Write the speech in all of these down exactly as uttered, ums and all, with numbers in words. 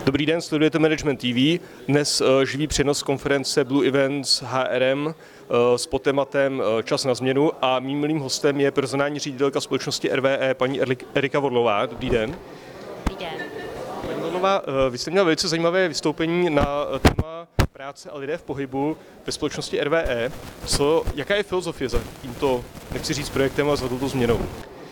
Dobrý den, sledujete Management T V. Dnes uh, živý přenos konference Blue Events H R M uh, s pod tématem uh, Čas na změnu a mým milým hostem je personální ředitelka společnosti R W E, paní Erika Vodlová. Dobrý den. Dobrý den. Paní Vodlová, uh, vy jste měla velice zajímavé vystoupení na téma práce a lidé v pohybu ve společnosti R W E. Co, jaká je filozofie za tímto, nechci říct projektem, a za touto změnou?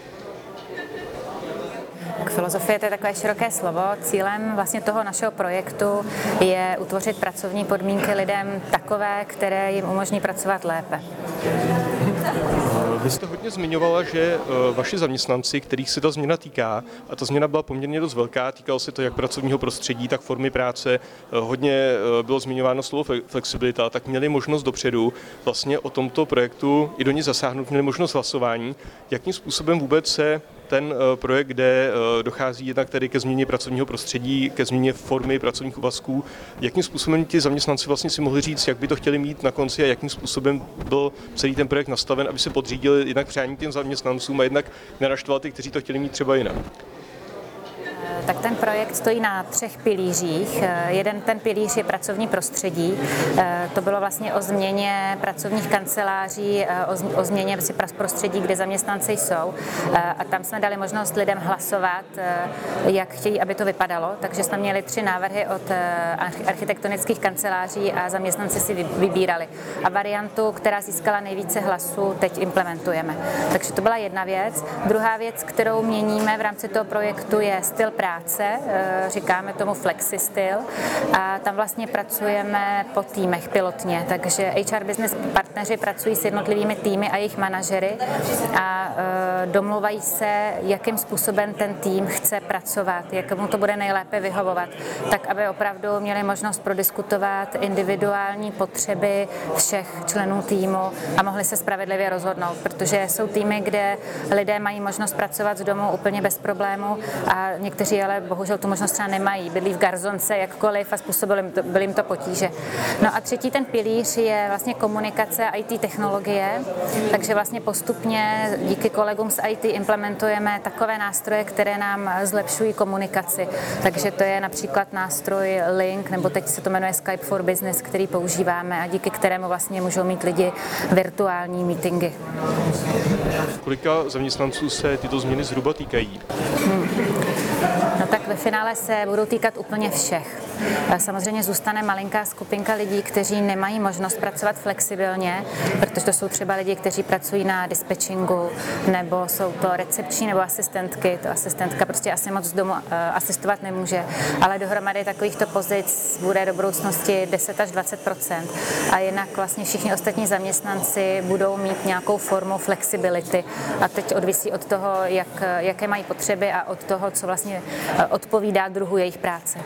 Filozofie to je takové široké slovo. Cílem vlastně toho našeho projektu je utvořit pracovní podmínky lidem takové, které jim umožní pracovat lépe. Vy jste hodně zmiňovala, že vaši zaměstnanci, kterých se ta změna týká, a ta změna byla poměrně dost velká, týkalo se to jak pracovního prostředí, tak formy práce, hodně bylo zmiňováno slovo flexibilita, tak měli možnost dopředu vlastně o tomto projektu i do ní zasáhnout, měli možnost hlasování. Jakým způsobem vůbec se ten projekt, kde dochází jednak tedy ke změně pracovního prostředí, ke změně formy pracovních úvazků, jakým způsobem ti zaměstnanci vlastně si mohli říct, jak by to chtěli mít na konci a jakým způsobem byl celý ten projekt nastaven, aby se podřídili jednak přání těm zaměstnancům a jednak nenaštval ty, kteří to chtěli mít třeba jinak. Tak ten projekt stojí na třech pilířích. Jeden ten pilíř je pracovní prostředí. To bylo vlastně o změně pracovních kanceláří, o změně prostředí, kde zaměstnanci jsou. A tam jsme dali možnost lidem hlasovat, jak chtějí, aby to vypadalo. Takže jsme měli tři návrhy od architektonických kanceláří a zaměstnanci si vybírali. A variantu, která získala nejvíce hlasů, teď implementujeme. Takže to byla jedna věc. Druhá věc, kterou měníme v rámci toho projektu, je styl práce. Říkáme tomu flexi styl a tam vlastně pracujeme po týmech pilotně, takže H R business partneři pracují s jednotlivými týmy a jejich manažery a domluvají se, jakým způsobem ten tým chce pracovat, jak mu to bude nejlépe vyhovovat, tak aby opravdu měli možnost prodiskutovat individuální potřeby všech členů týmu a mohli se spravedlivě rozhodnout, protože jsou týmy, kde lidé mají možnost pracovat z domu úplně bez problému a někteří ale bohužel tu možnost třeba nemají, bydlí v garzonce jakkoliv a způsobilo jim to, byly jim to potíže. No a třetí ten pilíř je vlastně komunikace a I T technologie, takže vlastně postupně díky kolegům z I T implementujeme takové nástroje, které nám zlepšují komunikaci. Takže to je například nástroj Link, nebo teď se to jmenuje Skype for Business, který používáme a díky kterému vlastně můžou mít lidi virtuální meetingy. Kolika zaměstnanců se tyto změny zhruba týkají? Hmm. No tak ve finále se budou týkat úplně všech. Samozřejmě zůstane malinká skupinka lidí, kteří nemají možnost pracovat flexibilně, protože to jsou třeba lidi, kteří pracují na dispečingu, nebo jsou to recepční nebo asistentky. To asistentka prostě asi moc z domu asistovat nemůže, ale dohromady takovýchto pozic bude do budoucnosti deset až dvacet procent. A jinak vlastně všichni ostatní zaměstnanci budou mít nějakou formu flexibility. A teď odvisí od toho, jak, jaké mají potřeby a od toho, co vlastně odpovídá druhu jejich práce.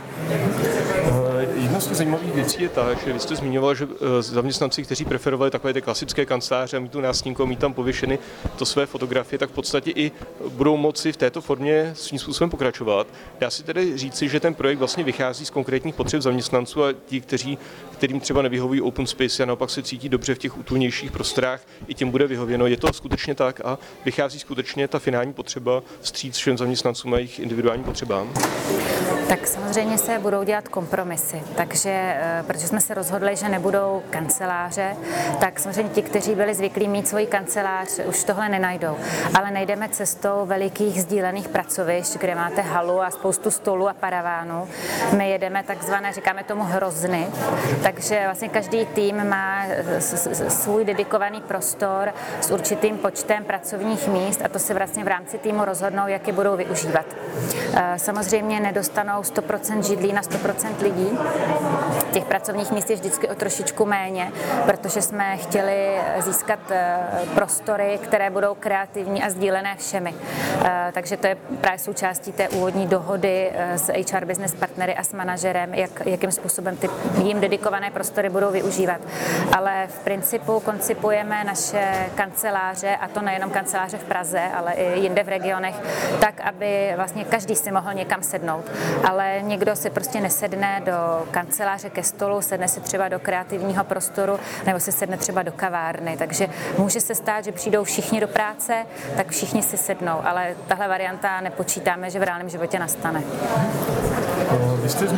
Jedna z těch zajímavých věcí je ta, že vy jste zmiňoval, že zaměstnanci, kteří preferovali takové ty klasické kanceláře a mít tu nástěnku, mít tam pověšeny to své fotografie, tak v podstatě i budou moci v této formě svým způsobem pokračovat. Dá si tedy říci, že ten projekt vlastně vychází z konkrétních potřeb zaměstnanců a ti, kteří, kterým třeba nevyhovují open space a naopak se cítí dobře v těch útulnějších prostorách, i těm bude vyhověno. Je to skutečně tak a vychází skutečně ta finální potřeba vstříc všem zaměstnancům a jejich individuálním potřebám? Tak samozřejmě se budou dělat kompromisy, takže protože jsme se rozhodli, že nebudou kanceláře, tak samozřejmě ti, kteří byli zvyklí mít svoji kancelář, už tohle nenajdou. Ale nejdeme cestou velikých sdílených pracovišť, kde máte halu a spoustu stolů a paravánů. My jedeme takzvané, říkáme tomu hrozny, takže vlastně každý tým má svůj dedikovaný prostor s určitým počtem pracovních míst a to se vlastně v rámci týmu rozhodnou, jak je budou využívat. Samozřejmě nedostanou sto procent židlí na sto procent lidí. Těch pracovních míst je vždycky o trošičku méně, protože jsme chtěli získat prostory, které budou kreativní a sdílené všemi. Takže to je právě součástí té úvodní dohody s H R business partnery a s manažerem, jak, jakým způsobem ty jim dedikované prostory budou využívat. Ale v principu koncipujeme naše kanceláře, a to nejenom kanceláře v Praze, ale i jinde v regionech, tak, aby vlastně každý si mohl někam sednout. Ale někdo si prostě nesedne do kanceláře ke stolu, sedne si třeba do kreativního prostoru nebo si sedne třeba do kavárny. Takže může se stát, že přijdou všichni do práce, tak všichni si sednou, ale tahle varianta nepočítáme, že v reálném životě nastane. Vy jste zmiňovali,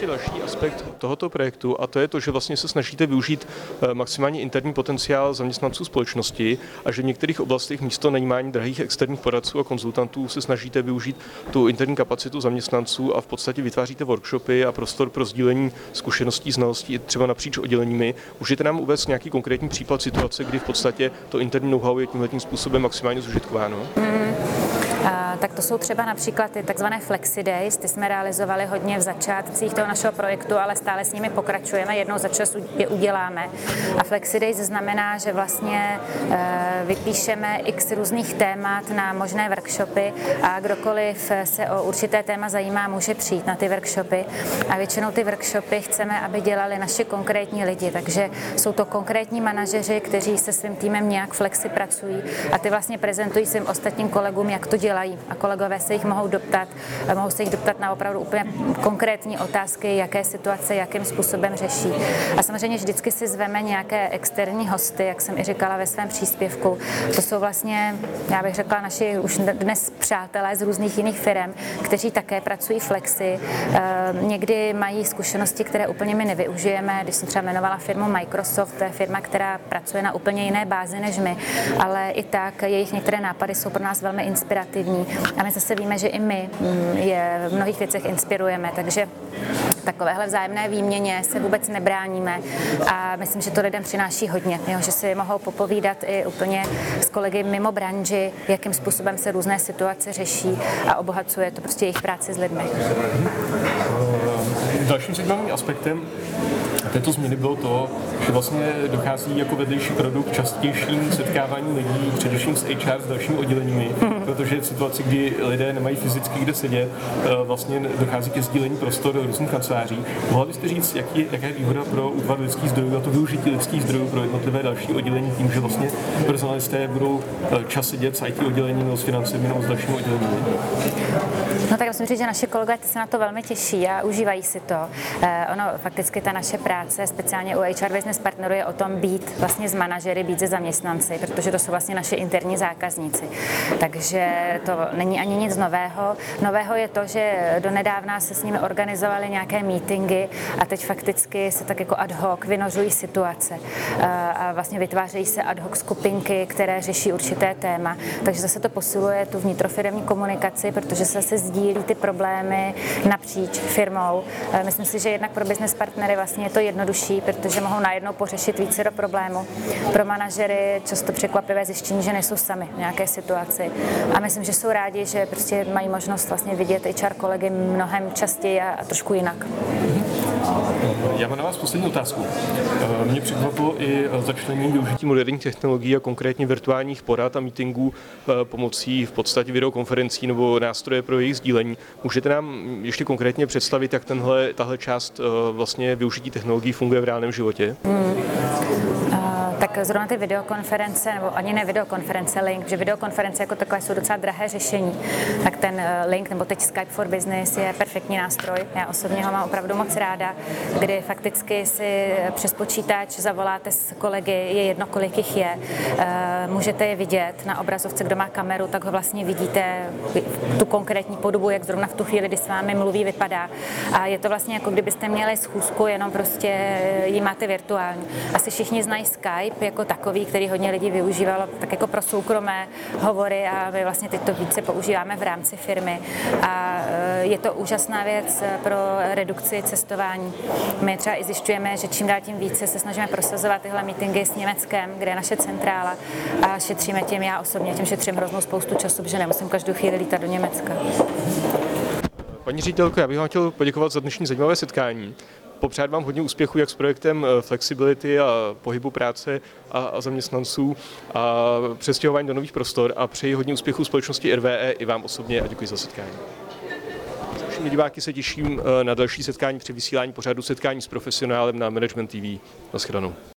ještě další aspekt tohoto projektu a to je to, že vlastně se snažíte využít maximálně interní potenciál zaměstnanců společnosti a že v některých oblastech místo najímání drahých externích poradců a konzultantů se snažíte využít tu interní kapacitu zaměstnanců a v podstatě vytváříte workshopy a prostor pro sdílení zkušeností, znalostí třeba napříč odděleními. Můžete nám uvést nějaký konkrétní příklad situace, kdy v podstatě to interní know-how je tímhletím způsobem maximálně zužitkováno? Mm. Tak to jsou třeba například ty takzvané Flexi Days, ty jsme realizovali hodně v začátcích toho našeho projektu, ale stále s nimi pokračujeme, jednou za čas je uděláme. A Flexi Days znamená, že vlastně vypíšeme x různých témat na možné workshopy a kdokoliv se o určité téma zajímá, může přijít na ty workshopy. A většinou ty workshopy chceme, aby dělali naši konkrétní lidi, takže jsou to konkrétní manažeři, kteří se svým týmem nějak flexi pracují a ty vlastně prezentují svým ostatním kolegům, jak to dělají. A kolegové se jich mohou doptat, mohou se jich doptat na opravdu úplně konkrétní otázky, jaké situace, jakým způsobem řeší. A samozřejmě vždycky si zveme nějaké externí hosty, jak jsem i říkala ve svém příspěvku. To jsou vlastně, já bych řekla, naši už dnes přátelé z různých jiných firm, kteří také pracují flexi. Někdy mají zkušenosti, které úplně my nevyužijeme. Když jsem třeba jmenovala firmu Microsoft, to je firma, která pracuje na úplně jiné bázi než my, ale i tak jejich některé nápady jsou pro nás velmi inspirativní. A my zase víme, že i my je v mnohých věcech inspirujeme, takže takovéhle vzájemné výměně se vůbec nebráníme a myslím, že to lidem přináší hodně, jo, že si mohou popovídat i úplně s kolegy mimo branži, jakým způsobem se různé situace řeší a obohacuje to prostě jejich práci s lidmi. Dalším zajímavým aspektem této změny bylo to, že vlastně dochází jako vedlejší produkt k častějším setkávání lidí, především s H R, s dalšími odděleními, mm. protože v situaci, kdy lidé nemají fyzicky kde sedět, vlastně dochází ke sdílení prostor různých kanceláří. Mohla byste říct, jaký, jaká je výhoda pro útvar lidských zdrojů a to využití lidských zdrojů pro jednotlivé další oddělení tím, že vlastně personalisté budou čas sedět s I T oddělením nebo s financemi nebo s dalšími odděleními? No tak musím říct, že naše kolegové se na to velmi těší a užívají si to. Eh, ono fakticky ta naše práce, speciálně u H R Business Partnerů, je o tom být vlastně s manažery, být se zaměstnanci, protože to jsou vlastně naše interní zákazníci. Takže to není ani nic nového. Nového je to, že donedávna se s nimi organizovaly nějaké meetingy a teď fakticky se tak jako ad hoc vynořují situace eh, a vlastně vytvářejí se ad hoc skupinky, které řeší určité téma. Takže zase to posiluje tu vnitrofiremní komunikaci, protože se zase sdílí ty problémy napříč firmou. Myslím si, že jednak pro business partnery vlastně je to jednodušší, protože mohou najednou pořešit více do problému. Pro manažery často překvapivé zjištění, že nejsou sami v nějaké situaci. A myslím, že jsou rádi, že prostě mají možnost vlastně vidět H R kolegy mnohem častěji a, a trošku jinak. Já mám na vás poslední otázku. Mě překvapilo i začlenění využití moderních technologií a konkrétně virtuálních porad a meetingů pomocí v podstatě videokonferencí nebo nástroje pro jejich sdílení. Můžete nám ještě konkrétně představit, jak tenhle, tahle část vlastně využití technologií funguje v reálném životě? Hmm. Tak zrovna ty videokonference, nebo ani ne videokonference, Link, že videokonference jako takové jsou docela drahé řešení, tak ten Link, nebo teď Skype for Business je perfektní nástroj. Já osobně ho mám opravdu moc ráda, kdy fakticky si přes počítač zavoláte s kolegy, je jedno, kolik jich je. Můžete je vidět na obrazovce, kdo má kameru, tak ho vlastně vidíte tu konkrétní podobu, jak zrovna v tu chvíli, kdy s vámi mluví, vypadá. A je to vlastně jako kdybyste měli schůzku, jenom prostě ji máte virtuální. Asi všichni znají Skype jako takový, který hodně lidí využívalo tak jako pro soukromé hovory a my vlastně teď to více používáme v rámci firmy. A je to úžasná věc pro redukci cestování. My třeba i zjišťujeme, že čím dál tím více se snažíme prosazovat tyhle meetingy s Německem, kde je naše centrála a šetříme tím, já osobně tím šetřím hroznou spoustu času, protože nemusím každou chvíli lítat do Německa. Paní ředitelko, já bych vám chtěl poděkovat za dnešní zajímavé setkání. Popřát vám hodně úspěchů jak s projektem flexibility a pohybu práce a, a zaměstnanců a přestěhování do nových prostor a přeji hodně úspěchů společnosti R W E i vám osobně a děkuji za setkání. Všemi diváky se těším na další setkání při vysílání pořadu Setkání s profesionálem na Management T V. Naschledanou.